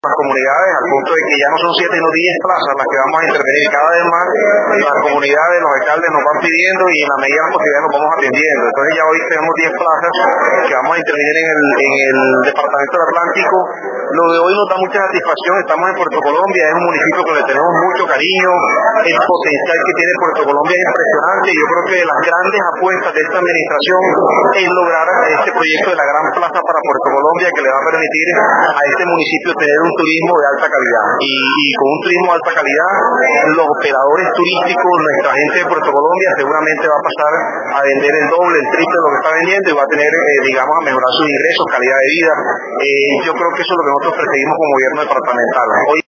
las comunidades, al punto de que ya no son 7 sino 10 plazas las que vamos a intervenir. Cada vez más las comunidades, los alcaldes nos van pidiendo y en la medida de las posibilidades nos vamos atendiendo. Entonces ya hoy tenemos 10 plazas que vamos a intervenir en el departamento del Atlántico. Lo de hoy nos da mucha satisfacción. Estamos en Puerto Colombia, es un municipio que le tenemos mucho cariño. El potencial que tiene Puerto Colombia es impresionante. Yo creo que las grandes apuestas de esta administración es lograr este proyecto de la Gran Plaza para Puerto Colombia, que le va a permitir a este municipio tener un turismo de alta calidad. Y con un turismo de alta calidad, los operadores turísticos, nuestra gente de Puerto Colombia seguramente va a pasar a vender el doble, el triple de lo que está vendiendo y va a tener, digamos, a mejorar sus ingresos, calidad de vida. Yo creo que eso es lo que nosotros perseguimos como gobierno departamental. Hoy